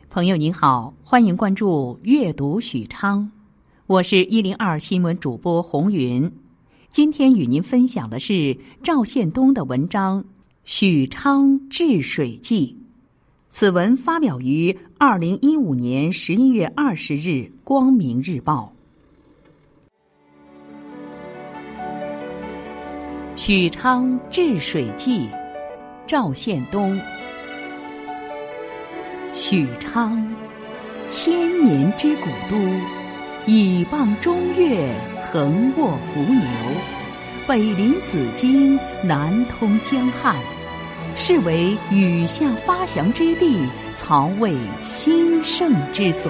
朋友您好，欢迎关注阅读许昌，我是102新闻主播洪云。今天与您分享的是赵宪东的文章《许昌治水记》。此文发表于2015年11月20日《光明日报》。许昌治水记，赵宪东。许昌，千年之古都，倚傍中岳，横卧伏牛，北临紫荆，南通江汉，是为雨下发祥之地，曹魏兴盛之所。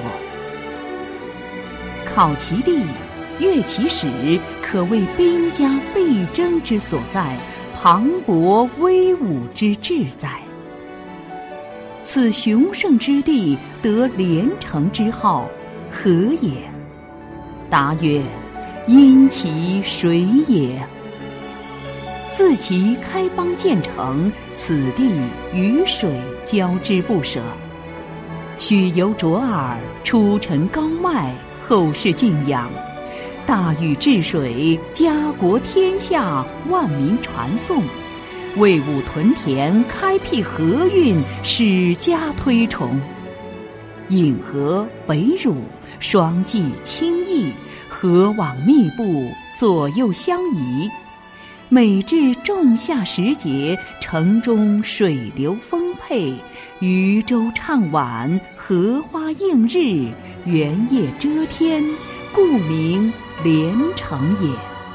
考其地，阅其史，可谓兵家必争之所在，磅礴威武之志在。此雄盛之地，得连城之号，何也？答曰：因其水也。自其开邦建成，此地与水交织不舍。许由卓尔，出陈高迈，后世敬仰。大禹治水，家国天下，万民传颂。魏武屯田，开辟河运，史家推崇。颍河、北汝，双济清邑，河网密布，左右相宜。每至仲夏时节，城中水流丰沛，渔舟唱晚，荷花映日，圆叶遮天，故名连城也。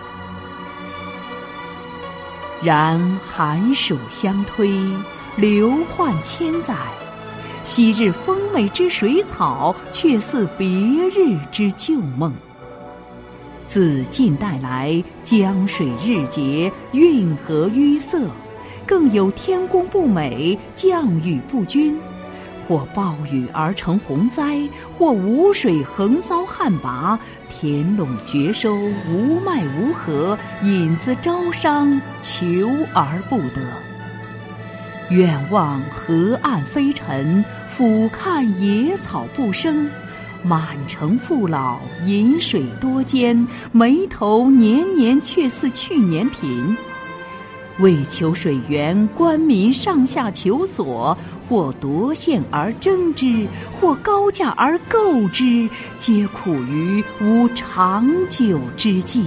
然寒暑相推，流换千载，昔日丰美之水草，却似别日之旧梦。自近代来，江水日结，运河淤塞，更有天公不美，降雨不均，或暴雨而成洪灾，或无水横遭旱魃，田垄绝收，无麦无禾，引资招商，求而不得。远望河岸飞沉，俯瞰野草不生，满城父老，饮水多艰，眉头年年却似去年贫。为求水源，官民上下求索，或夺县而争之，或高价而购之，皆苦于无长久之计。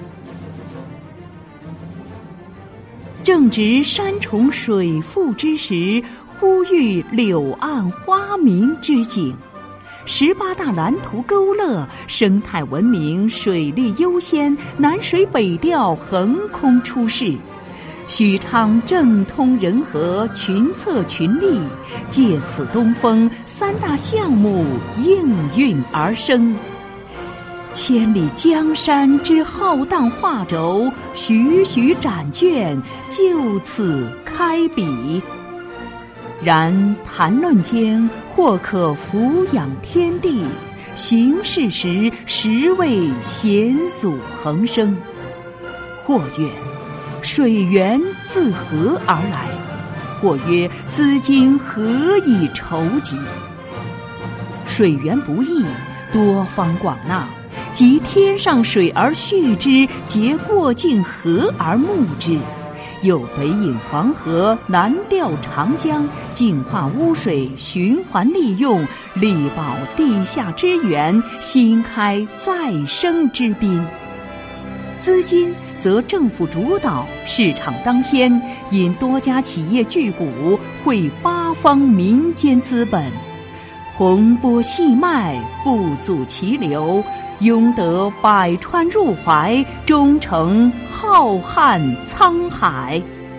正值山重水复之时，忽遇柳暗花明之景。18大蓝图勾勒，生态文明，水利优先，南水北调，横空出世。许昌政通人和，群策群力，借此东风，3大项目应运而生。千里江山之浩荡画轴，徐徐展卷，就此开笔。然谈论间，或可俯仰天地，行事时，实为险阻横生。或曰：水源自何而来？或曰：资金何以筹集？水源不易，多方广纳，即天上水而蓄之，结过境河而牧之。又北引黄河，南调长江，净化污水，循环利用，力保地下之源，新开再生之滨。资金则政府主导，市场当先，引多家企业巨贾，汇8方民间资本，洪波细脉，不阻其流，拥得百川入怀，终成浩瀚沧海。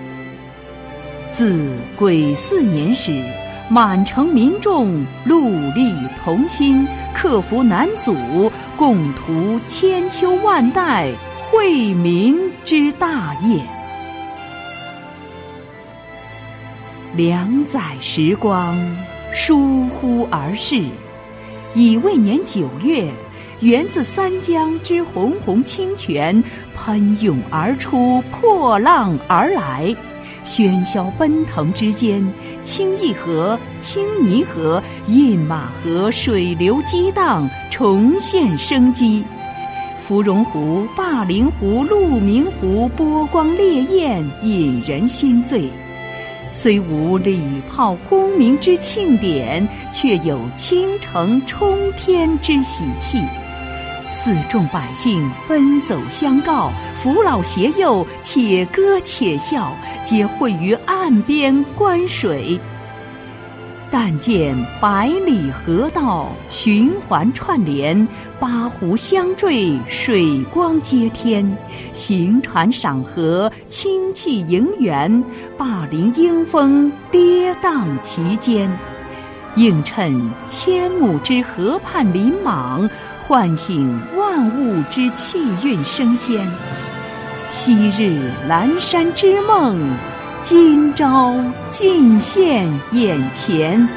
自癸巳年始，满城民众戮力同心，克服难阻，共图千秋万代惠民之大业。2载时光，疏忽而逝。乙未年9月，源自3江之洪清泉，喷涌而出，破浪而来， 喧嚣奔腾之间，清义河、清泥河、饮马河水流激荡，重现生机。芙蓉湖、灞陵湖、鹿鸣湖波光潋滟，引人心醉。虽无礼炮轰鸣之庆典，却有倾城冲天之喜气。四众百姓奔走相告，扶老携幼，且歌且笑，皆会于岸边观水。但见百里河道循环串联，八湖相缀，水光接天，行船赏河，清气迎园，灞陵英风跌宕其间，映衬千亩之河畔林莽，唤醒万物之气韵升仙。昔日阑珊之梦，今朝尽现眼前。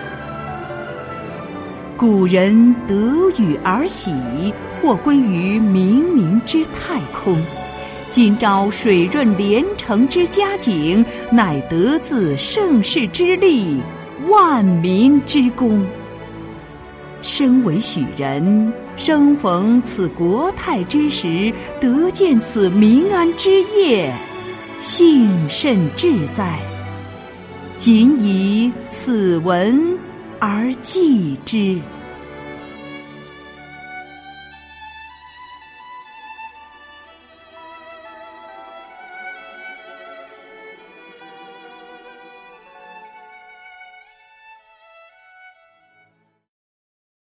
古人得雨而喜，或归于冥冥之太空。今朝水润连城之佳景，乃得自盛世之力，万民之功。身为许人，生逢此国泰之时，得见此民安之夜，幸甚至哉！仅以此文而记之。